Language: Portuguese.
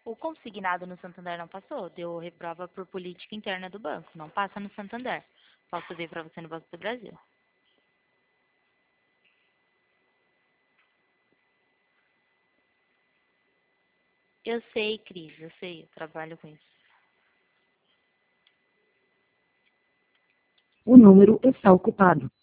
O consignado no Santander não passou. Deu reprova por política interna do banco. Não passa no Santander. Posso ver para você no Banco do Brasil. Eu sei, Cris, eu sei. Eu trabalho com isso. O número está ocupado.